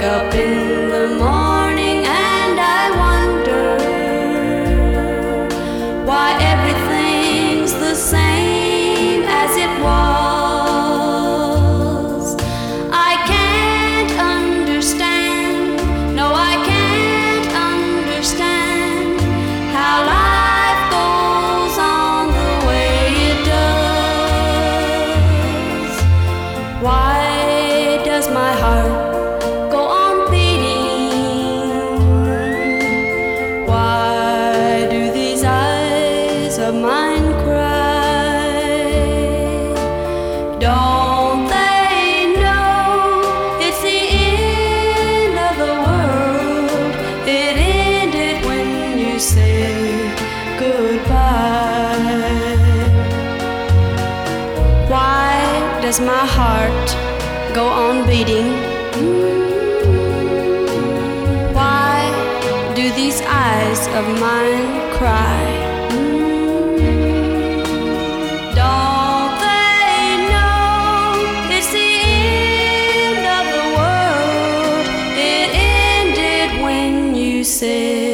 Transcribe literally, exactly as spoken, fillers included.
up in the morning and I wonder why everything's the same as it was. I can't understand, no, I can't understand how life goes on the way it does. Why does my heart go on beating? Why do these eyes of mine cry? Don't they know it's the end of the world? It ended when you said goodbye. Why does my heart go on beating? Why do these eyes of mine cry? Don't they know it's the end of the world? It ended when you said